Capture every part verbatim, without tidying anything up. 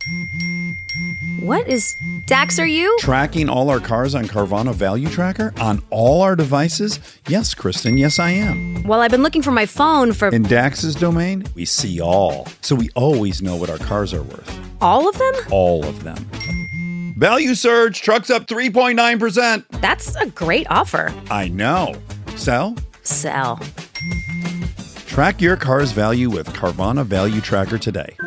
What is... Dax, are you? Tracking all our cars on Carvana Value Tracker on all our devices? Yes, Kristen, yes I am. Well, I've been looking for my phone for... In Dax's domain, we see all. So we always know what our cars are worth. All of them? All of them. Value surge, trucks up three point nine percent. That's a great offer. I know. Sell? Sell. Track your car's value with Carvana Value Tracker today.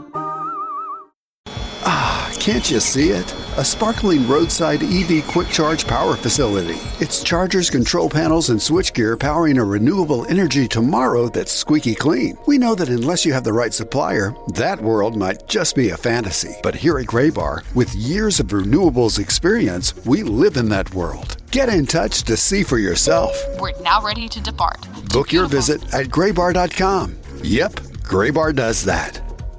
Can't you see it? A sparkling roadside E V quick charge power facility. It's chargers, control panels, and switchgear powering a renewable energy tomorrow that's squeaky clean. We know that unless you have the right supplier, that world might just be a fantasy. But here at Graybar, with years of renewables experience, we live in that world. Get in touch to see for yourself. We're now ready to depart. Book your visit at graybar dot com. Yep, Graybar does that.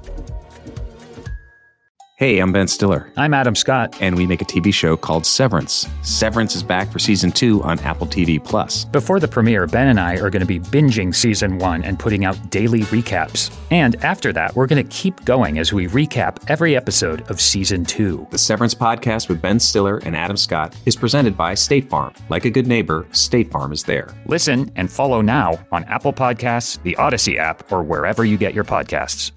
Hey, I'm Ben Stiller. I'm Adam Scott. And we make a T V show called Severance. Severance is back for season two on Apple T V Plus. Before the premiere, Ben and I are going to be binging season one and putting out daily recaps. And after that, we're going to keep going as we recap every episode of season two. The Severance podcast with Ben Stiller and Adam Scott is presented by State Farm. Like a good neighbor, State Farm is there. Listen and follow now on Apple Podcasts, the Odyssey app, or wherever you get your podcasts.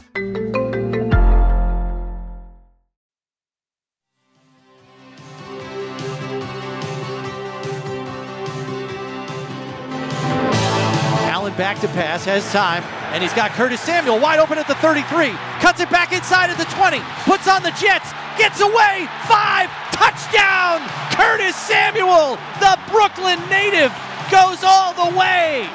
Back to pass, has time, and he's got Curtis Samuel wide open at the thirty-three. Cuts it back inside of the twenty. Puts on the Jets. Gets away. Five. Touchdown. Curtis Samuel, the Brooklyn native, goes all the way.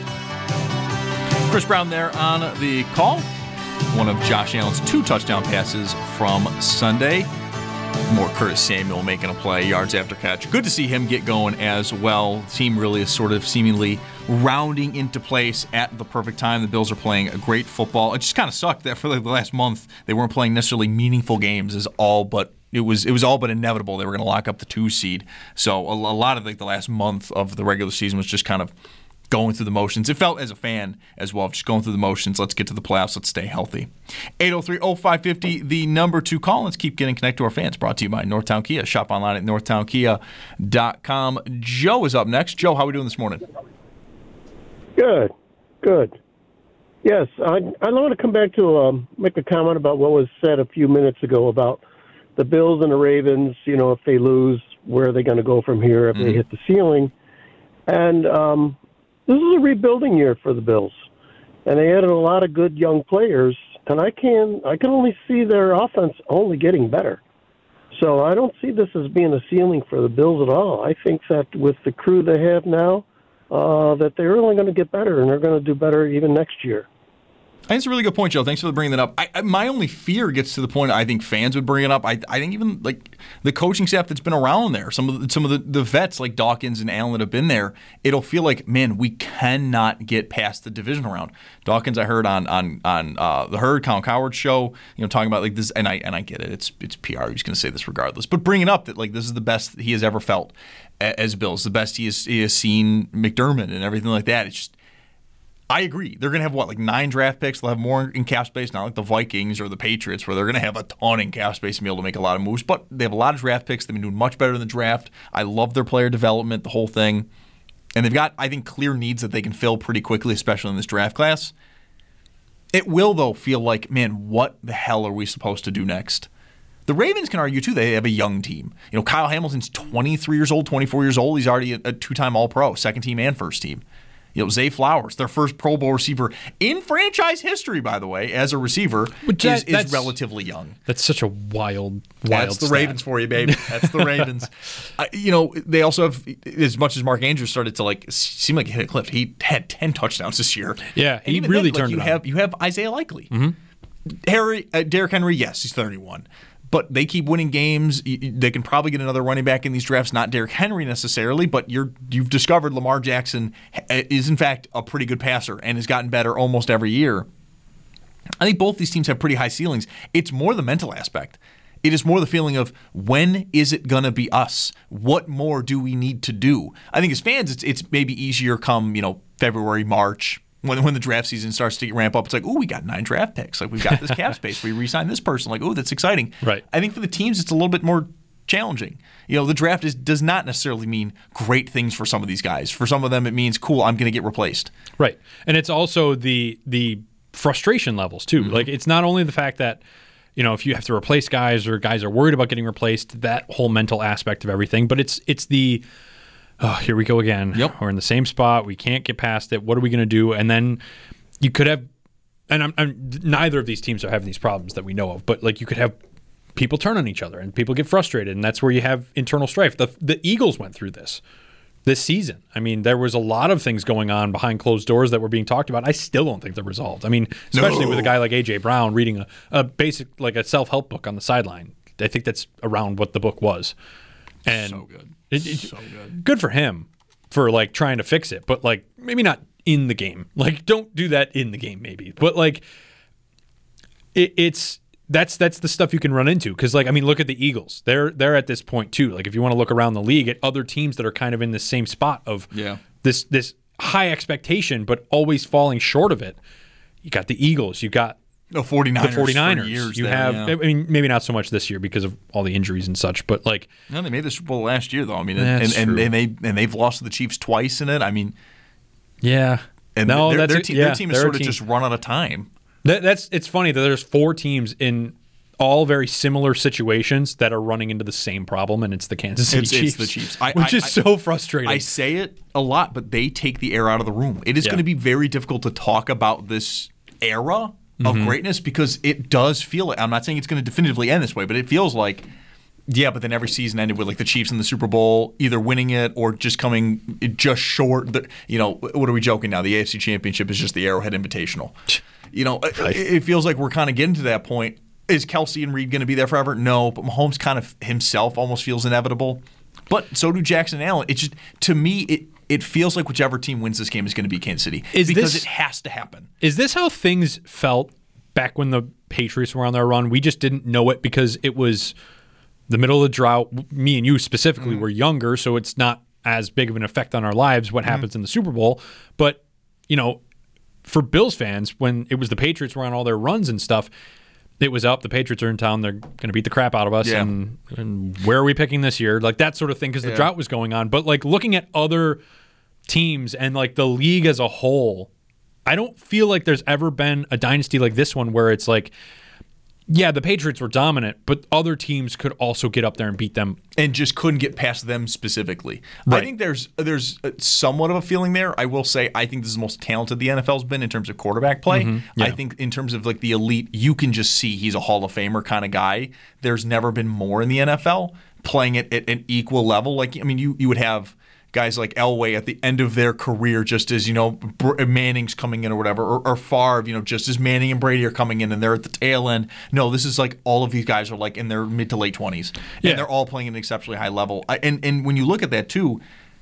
Chris Brown there on the call. One of Josh Allen's two touchdown passes from Sunday. More Curtis Samuel making a play, yards after catch. Good to see him get going as well. The team really is sort of seemingly rounding into place at the perfect time. The Bills are playing a great football. It just kind of sucked that for like the last month they weren't playing necessarily meaningful games. Is all but it was it was all but inevitable they were going to lock up the two seed. So a, a lot of like the last month of the regular season was just kind of going through the motions. It felt as a fan as well, just going through the motions. Let's get to the playoffs. Let's stay healthy. eight oh three oh five five oh, the number to call. Let's keep getting connected to our fans. Brought to you by Northtown Kia. Shop online at northtown kia dot com. Joe is up next. Joe, how are we doing this morning? Good, good. Yes, I I want to come back to um, make a comment about what was said a few minutes ago about the Bills and the Ravens. You know, if they lose, where are they going to go from here if mm-hmm. they hit the ceiling? And um, this is a rebuilding year for the Bills, and they added a lot of good young players. And I can I can only see their offense only getting better. So I don't see this as being a ceiling for the Bills at all. I think that with the crew they have now, uh, that they're only going to get better, and they're going to do better even next year. I think it's a really good point, Joe. Thanks for bringing that up. I, I, my only fear gets to the point I think fans would bring it up. I, I think even like the coaching staff that's been around there, some of the, some of the, the vets like Dawkins and Allen that have been there, it'll feel like, man, we cannot get past the division round. Dawkins, I heard on on on uh, the Herd Colin Cowherd show, you know, talking about like this, and I and I get it. It's it's P R. He's going to say this regardless, but bringing up that like this is the best he has ever felt as Bills, the best he has he has seen McDermott and everything like that. It's just. I agree. They're going to have, what, like nine draft picks? They'll have more in cap space, not like the Vikings or the Patriots, where they're going to have a ton in cap space and be able to make a lot of moves. But they have a lot of draft picks. They've been doing much better in the draft. I love their player development, the whole thing. And they've got, I think, clear needs that they can fill pretty quickly, especially in this draft class. It will, though, feel like, man, what the hell are we supposed to do next? The Ravens can argue, too, they have a young team. You know, Kyle Hamilton's twenty-three years old, twenty-four years old. He's already a, a two-time All-Pro, second team and first team. You know, Zay Flowers, their first Pro Bowl receiver in franchise history, by the way, as a receiver, is, is relatively young. That's such a wild, wild That's the stat. Ravens for you, baby. That's the Ravens. uh, you know, they also have, as much as Mark Andrews started to like seem like he hit a cliff, he had ten touchdowns this year. Yeah, he even really then, turned like, it you on. have You have Isaiah Likely. Mm-hmm. Harry, uh, Derrick Henry, yes, he's thirty-one. But they keep winning games. They can probably get another running back in these drafts. Not Derrick Henry necessarily, but you're, you've discovered Lamar Jackson is, in fact, a pretty good passer and has gotten better almost every year. I think both these teams have pretty high ceilings. It's more the mental aspect. It is more the feeling of, when is it going to be us? What more do we need to do? I think as fans, it's, it's maybe easier come, you know, February, March, When when the draft season starts to ramp up, it's like, ooh, we got nine draft picks. Like, we've got this cap space. We re-signed this person. Like, ooh, that's exciting. Right. I think for the teams, it's a little bit more challenging. You know, the draft is does not necessarily mean great things for some of these guys. For some of them, it means, cool, I'm going to get replaced. Right. And it's also the the frustration levels, too. Mm-hmm. Like, it's not only the fact that, you know, if you have to replace guys or guys are worried about getting replaced, that whole mental aspect of everything, but it's it's the oh, here we go again. Yep. We're in the same spot. We can't get past it. What are we going to do? And then you could have, and I'm, I'm, neither of these teams are having these problems that we know of, but like you could have people turn on each other and people get frustrated, and that's where you have internal strife. The, the Eagles went through this this season. I mean, there was a lot of things going on behind closed doors that were being talked about. I still don't think they're resolved. I mean, especially no. with a guy like A J Brown reading a, a basic, like a self-help book on the sideline. I think that's around what the book was. And so good. It, it, so good. Good for him for like trying to fix it, but like maybe not in the game. Like, don't do that in the game, maybe. But like, it, it's that's that's the stuff you can run into. Because like, I mean, look at the Eagles. They're they're at this point too. Like, if you want to look around the league at other teams that are kind of in the same spot of yeah. this this high expectation, but always falling short of it. You got the Eagles. You got the 49ers. The 49ers. For years you there, have, yeah. I mean, maybe not so much this year because of all the injuries and such, but like, no, they made the Super Bowl last year though. I mean, That's and, and, true. and they and they've lost to the Chiefs twice in it. I mean, yeah, and no, their, that's their, a- team, yeah, their team is they're a sort of team. just run out of time. That, that's it's funny that there's four teams in all very similar situations that are running into the same problem, and it's the Kansas City It's, Chiefs. it's the Chiefs, I, which I, is I, so frustrating. I say it a lot, but they take the air out of the room. It is Yeah. going to be very difficult to talk about this era of Mhm. greatness because it does feel like, I'm not saying it's going to definitively end this way, but it feels like, yeah, but then every season ended with like the Chiefs in the Super Bowl either winning it or just coming just short. The, you know, what are we joking now? The A F C Championship is just the Arrowhead Invitational. You know, it, it feels like we're kind of getting to that point. Is Kelsey and Reed going to be there forever? No, but Mahomes kind of himself almost feels inevitable. But so do Jackson and Allen. It's just, to me, it it feels like whichever team wins this game is going to be Kansas City Is because this- it has to happen. Is this how things felt back when the Patriots were on their run? We just didn't know it because it was the middle of the drought. Me and you specifically Mm-hmm. were younger, so it's not as big of an effect on our lives what Mm-hmm. happens in the Super Bowl. But, you know, for Bills fans, when it was the Patriots were on all their runs and stuff, it was up. The Patriots are in town. They're going to beat the crap out of us. Yeah. And, and where are we picking this year? Like that sort of thing because the Yeah. drought was going on. But like looking at other teams and like the league as a whole, I don't feel like there's ever been a dynasty like this one where it's like, yeah, the Patriots were dominant, but other teams could also get up there and beat them. And just couldn't get past them specifically. Right. I think there's there's somewhat of a feeling there. I will say I think this is the most talented the N F L's been in terms of quarterback play. Mhm. Yeah. I think in terms of like the elite, you can just see he's a Hall of Famer kind of guy. There's never been more in the N F L playing it at an equal level. Like I mean, you you would have guys like Elway at the end of their career, just as, you know, Br- Manning's coming in or whatever, or, or Favre, you know, just as Manning and Brady are coming in and they're at the tail end. No, this is like all of these guys are like in their mid to late twenties. Yeah. And they're all playing at an exceptionally high level. I, and, and when you look at that too,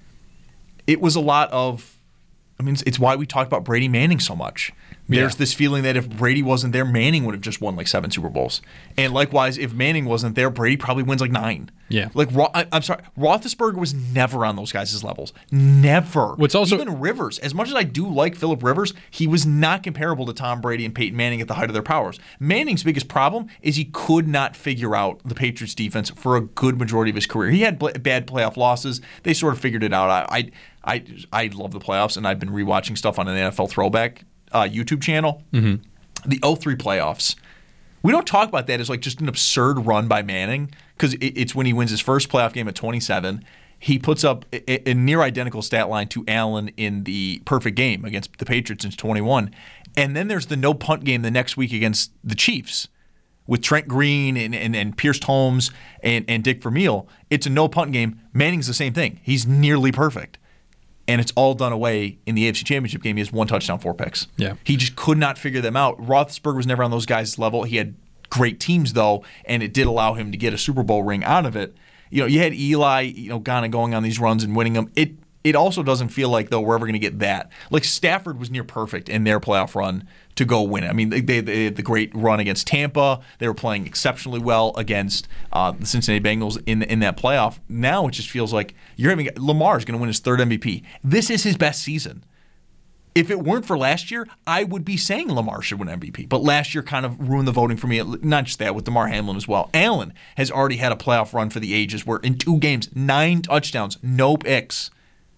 it was a lot of, I mean, it's, it's why we talk about Brady Manning so much. There's Yeah. this feeling that if Brady wasn't there, Manning would have just won like seven Super Bowls. And likewise, if Manning wasn't there, Brady probably wins like nine. Yeah. Like, Ro- I, I'm sorry, Roethlisberger was never on those guys' levels. Never. What's also- Even Rivers, as much as I do like Phillip Rivers, he was not comparable to Tom Brady and Peyton Manning at the height of their powers. Manning's biggest problem is he could not figure out the Patriots defense for a good majority of his career. He had bl- bad playoff losses. They sort of figured it out. I, I, I, I love the playoffs, and I've been rewatching stuff on an N F L Throwback uh, YouTube channel. Mm-hmm. The oh three playoffs. We don't talk about that as like just an absurd run by Manning because it, it's when he wins his first playoff game at twenty-seven. He puts up a, a near identical stat line to Allen in the perfect game against the Patriots in twenty-one. And then there's the no punt game the next week against the Chiefs with Trent Green and, and, and Pierce Holmes and, and Dick Vermeil. It's a no punt game. Manning's the same thing. He's nearly perfect. And it's all done away in the A F C Championship game. He has one touchdown, four picks. Yeah. He just could not figure them out. Roethlisberger was never on those guys' level. He had great teams, though, and it did allow him to get a Super Bowl ring out of it. You know, you had Eli, you know, kind of going on these runs and winning them. It it also doesn't feel like, though, we're ever going to get that. Like, Stafford was near perfect in their playoff run to go win it. I mean, they, they had the great run against Tampa. They were playing exceptionally well against uh, the Cincinnati Bengals in in that playoff. Now it just feels like you're having Lamar's going to win his third M V P. This is his best season. If it weren't for last year, I would be saying Lamar should win M V P. But last year kind of ruined the voting for me. Not just that, with DeMar Hamlin as well. Allen has already had a playoff run for the ages where in two games, nine touchdowns, no picks.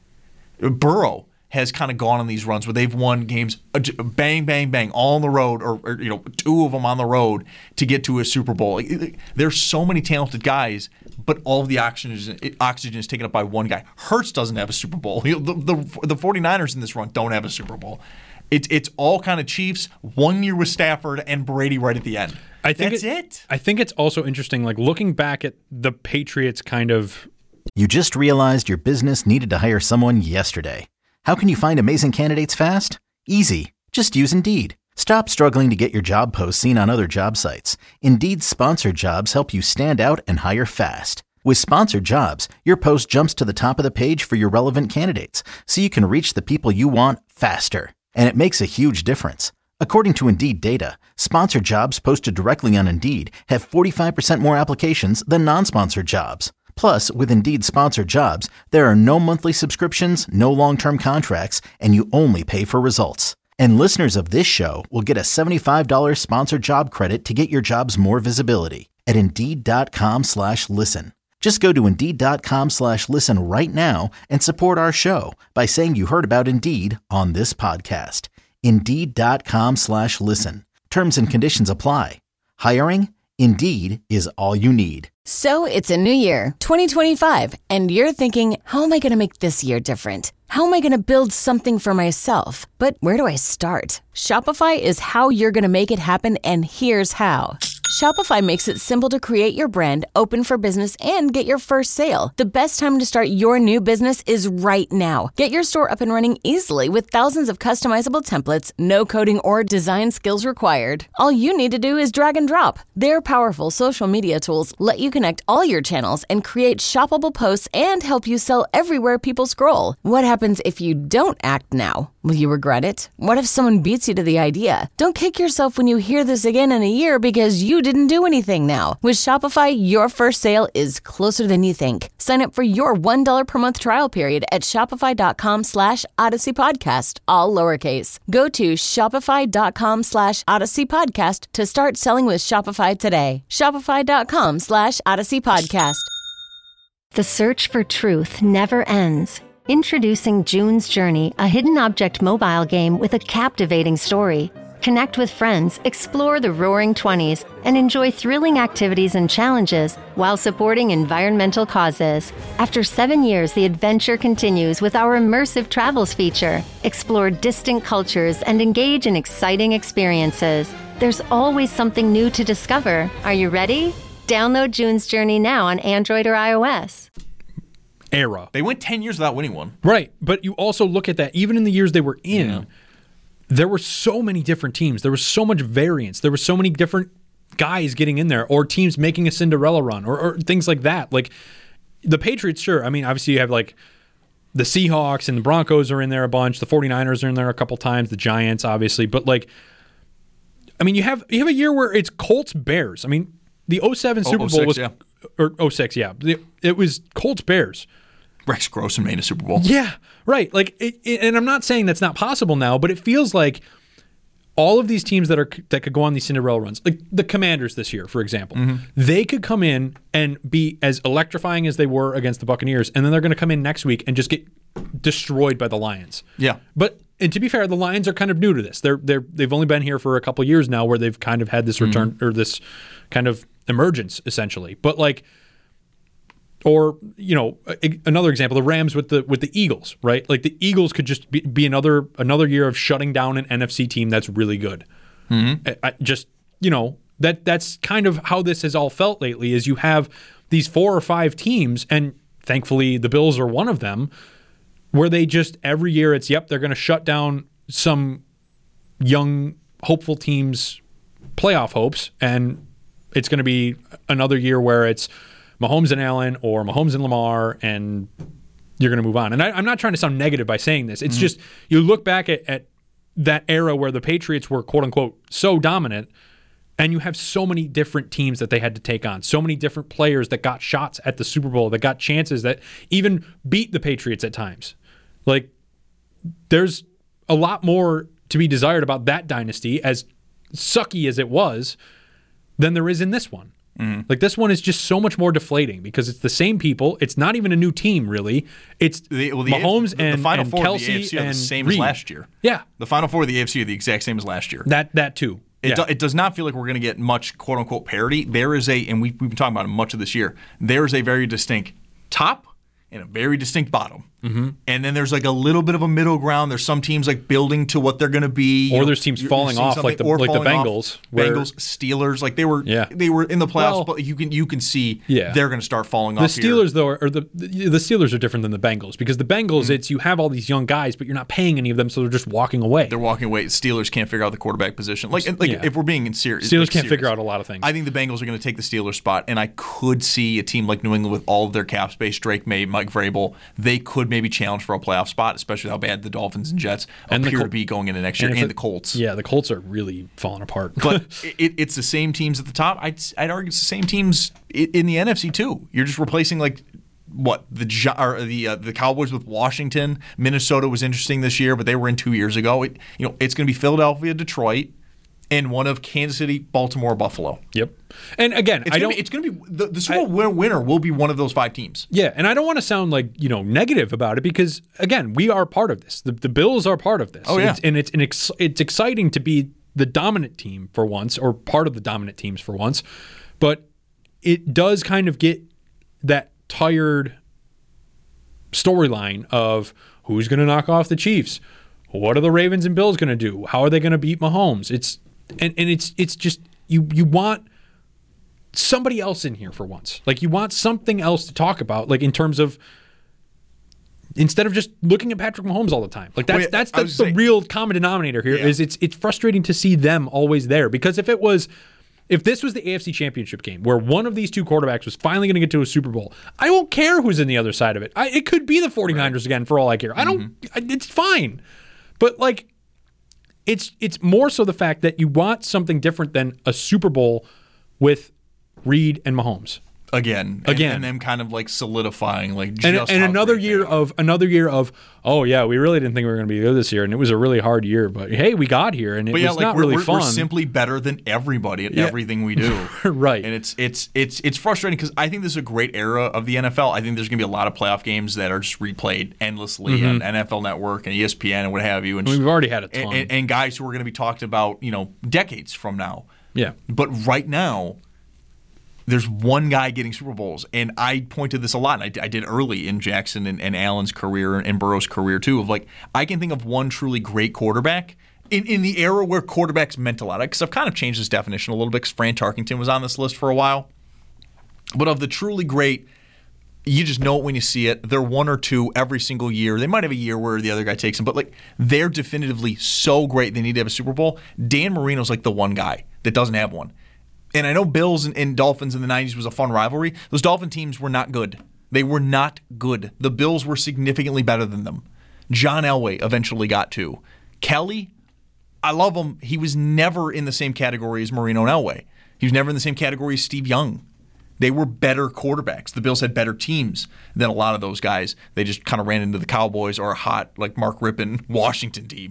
Burrow has kind of gone on these runs where they've won games bang, bang, bang, all on the road, or, or you know, two of them on the road to get to a Super Bowl. There's so many talented guys, but all of the oxygen is, oxygen is taken up by one guy. Hurts doesn't have a Super Bowl. The, the, the 49ers in this run don't have a Super Bowl. It's it's all kind of Chiefs, one year with Stafford and Brady right at the end. I think That's it, it. I think it's also interesting, like looking back at the Patriots kind of. You just realized your business needed to hire someone yesterday. How can you find amazing candidates fast? Easy. Just use Indeed. Stop struggling to get your job posts seen on other job sites. Indeed's sponsored jobs help you stand out and hire fast. With sponsored jobs, your post jumps to the top of the page for your relevant candidates, so you can reach the people you want faster. And it makes a huge difference. According to Indeed data, sponsored jobs posted directly on Indeed have forty-five percent more applications than non-sponsored jobs. Plus, with Indeed sponsored jobs, there are no monthly subscriptions, no long-term contracts, and you only pay for results. And listeners of this show will get a seventy-five dollars sponsored job credit to get your jobs more visibility at Indeed.com slash listen. Just go to Indeed.com slash listen right now and support our show by saying you heard about Indeed on this podcast. Indeed.com slash listen. Terms and conditions apply. Hiring? Indeed is all you need. So it's a new year, twenty twenty-five, and you're thinking, how am I going to make this year different? How am I going to build something for myself? But where do I start? Shopify is how you're going to make it happen, and here's how. Shopify makes it simple to create your brand, open for business, and get your first sale. The best time to start your new business is right now. Get your store up and running easily with thousands of customizable templates, no coding or design skills required. All you need to do is drag and drop. Their powerful social media tools let you connect all your channels and create shoppable posts and help you sell everywhere people scroll. What happens if you don't act now? Will you regret it? What if someone beats you to the idea? Don't kick yourself when you hear this again in a year because you didn't do anything now. With Shopify, your first sale is closer than you think. Sign up for your one dollar per month trial period at shopify.com slash Odyssey Podcast, all lowercase. Go to shopify.com slash Odyssey Podcast to start selling with Shopify today. Shopify.com slash Odyssey Podcast. The search for truth never ends. Introducing June's Journey, a hidden object mobile game with a captivating story. Connect with friends, explore the Roaring Twenties, and enjoy thrilling activities and challenges while supporting environmental causes. After seven years, the adventure continues with our immersive travels feature. Explore distant cultures and engage in exciting experiences. There's always something new to discover. Are you ready? Download June's Journey now on Android or iOS. Era. They went ten years without winning one. Right, but you also look at that, even in the years they were in, yeah. there were so many different teams. There was so much variance. There were so many different guys getting in there, or teams making a Cinderella run, or, or things like that. Like the Patriots, sure. I mean, obviously you have like the Seahawks and the Broncos are in there a bunch. The 49ers are in there a couple times. The Giants, obviously. But like, I mean, you have you have a year where it's Colts Bears. I mean, the oh seven Super Bowl oh six, was yeah. or oh six, yeah. It was Colts Bears. Rex Grossman made a Super Bowl. Yeah, right. Like, it, it, and I'm not saying that's not possible now, but it feels like all of these teams that are that could go on these Cinderella runs, like the Commanders this year, for example, mm-hmm. they could come in and be as electrifying as they were against the Buccaneers, and then they're going to come in next week and just get destroyed by the Lions. Yeah, but and to be fair, the Lions are kind of new to this. They're they're they've only been here for a couple years now, where they've kind of had this return mm-hmm. or this kind of emergence essentially. But like. Or, you know, another example, the Rams with the with the Eagles, right? Like the Eagles could just be, be another another year of shutting down an N F C team that's really good. Mm-hmm. I, I just, you know, that that's kind of how this has all felt lately, is you have these four or five teams, and thankfully the Bills are one of them, where they just every year it's, yep, they're going to shut down some young, hopeful teams' playoff hopes, and it's going to be another year where it's Mahomes and Allen or Mahomes and Lamar, and you're going to move on. And I, I'm not trying to sound negative by saying this. It's mm-hmm. just you look back at, at that era where the Patriots were, quote unquote, so dominant, and you have so many different teams that they had to take on, so many different players that got shots at the Super Bowl, that got chances, that even beat the Patriots at times. Like, there's a lot more to be desired about that dynasty, as sucky as it was, than there is in this one. Mm-hmm. Like, this one is just so much more deflating because it's the same people. It's not even a new team, really. It's the, well, the Mahomes the, and, the Final and Four Kelsey of the A F C are and the same Reed. as last year. Yeah. The Final Four of the A F C are the exact same as last year. That that too. It, yeah. do, it does not feel like we're going to get much quote-unquote parity. There is a, and we've, we've been talking about it much of this year, there is a very distinct top and a very distinct bottom. Mm-hmm. And then there's like a little bit of a middle ground. There's some teams like building to what they're going to be. Or know, there's teams falling off like the like the Bengals. Where, Bengals, Steelers, like they were yeah. they were in the playoffs, well, but you can you can see yeah. they're going to start falling the off. The Steelers here. though, or the the Steelers are different than the Bengals because the Bengals, mm-hmm. it's you have all these young guys, but you're not paying any of them, so they're just walking away. They're walking away. Steelers can't figure out the quarterback position. Like like yeah. if we're being in serious, Steelers like can't serious, figure out a lot of things. I think the Bengals are going to take the Steelers spot, and I could see a team like New England with all of their cap space, Drake May, Mike Vrabel, they could maybe challenge for a playoff spot, especially how bad the Dolphins and Jets and appear Col- to be going into next year, and, and it, the Colts. Yeah, the Colts are really falling apart. But it, it's the same teams at the top. I'd, I'd argue it's the same teams in the N F C too. You're just replacing like what the or the uh, the Cowboys with Washington. Minnesota was interesting this year, but they were in two years ago. It, you know, it's going to be Philadelphia, Detroit, and one of Kansas City, Baltimore, Buffalo. Yep. And again, it's I gonna don't. Be, it's going to be the, the Super Bowl winner will be one of those five teams. Yeah, and I don't want to sound like you know negative about it because again, we are part of this. The, the Bills are part of this. Oh yeah, it's, and it's an ex, it's exciting to be the dominant team for once, or part of the dominant teams for once. But it does kind of get that tired storyline of who's going to knock off the Chiefs. What are the Ravens and Bills going to do? How are they going to beat Mahomes? It's and, and it's it's just you you want somebody else in here for once. Like you want something else to talk about, like in terms of instead of just looking at Patrick Mahomes all the time. Like that's Wait, that's the, the saying, real common denominator here. Yeah. Is it's it's frustrating to see them always there because if it was if this was the A F C Championship game where one of these two quarterbacks was finally going to get to a Super Bowl, I won't care who's in the other side of it. I, it could be the 49ers right. again for all I care. I don't. Mm-hmm. It's fine. But like, it's it's more so the fact that you want something different than a Super Bowl with Reed and Mahomes again, again, and, and them kind of like solidifying like just and, and another year of another year of oh yeah, we really didn't think we were going to be good this year, and it was a really hard year, but hey, we got here, and it but yeah, was like not we're, really we're, fun. We're simply better than everybody at yeah. everything we do, right? And it's it's it's it's frustrating because I think this is a great era of the N F L. I think there's going to be a lot of playoff games that are just replayed endlessly mm-hmm. on N F L Network and E S P N and what have you. And I mean, we've already had a ton, and, and, and guys who are going to be talked about, you know, decades from now. Yeah, but right now, there's one guy getting Super Bowls, and I pointed this a lot, and I, I did early in Jackson and, and Allen's career and Burrow's career too, of like, I can think of one truly great quarterback in, in the era where quarterbacks meant a lot. Because I've kind of changed this definition a little bit because Fran Tarkenton was on this list for a while. But of the truly great, you just know it when you see it. They're one or two every single year. They might have a year where the other guy takes them, but like they're definitively so great they need to have a Super Bowl. Dan Marino's like the one guy that doesn't have one. And I know Bills and, and Dolphins in the nineties was a fun rivalry. Those Dolphin teams were not good. They were not good. The Bills were significantly better than them. John Elway eventually got to. Kelly, I love him. He was never in the same category as Marino and Elway. He was never in the same category as Steve Young. They were better quarterbacks. The Bills had better teams than a lot of those guys. They just kind of ran into the Cowboys or a hot, like Mark Rippon, Washington team.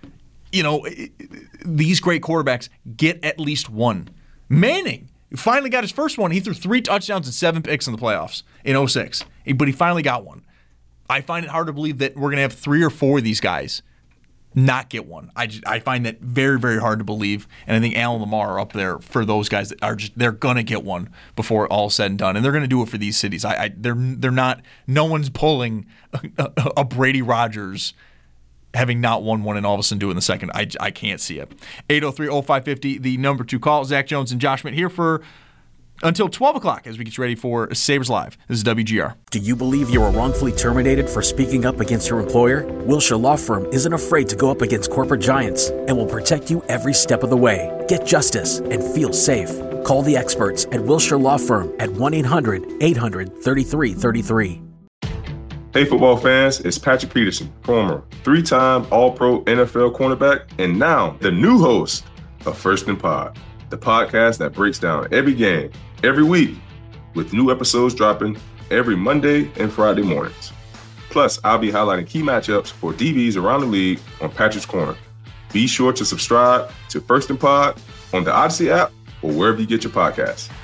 You know, these great quarterbacks get at least one. Manning finally got his first one. He threw three touchdowns and seven picks in the playoffs in oh six, but he finally got one. I find it hard to believe that we're going to have three or four of these guys not get one. I, just, I find that very, very hard to believe, and I think Allen Lamar are up there for those guys that are just they're going to get one before all is said and done, and they're going to do it for these cities. I, I they're they're not. No one's pulling a, a, a Brady Rodgers having not won one and all of a sudden do it in the second. I, I can't see it. eight oh three oh five five oh, the number two call. Zach Jones and Josh Schmidt here for until twelve o'clock as we get you ready for Sabres Live. This is W G R. Do you believe you were wrongfully terminated for speaking up against your employer? Wilshire Law Firm isn't afraid to go up against corporate giants and will protect you every step of the way. Get justice and feel safe. Call the experts at Wilshire Law Firm at one eight hundred eight hundred thirty-three thirty-three. Hey football fans, it's Patrick Peterson, former three-time All-Pro N F L cornerback, and now the new host of First and Pod, the podcast that breaks down every game, every week, with new episodes dropping every Monday and Friday mornings. Plus, I'll be highlighting key matchups for D Bs around the league on Patrick's Corner. Be sure to subscribe to First and Pod on the Odyssey app or wherever you get your podcasts.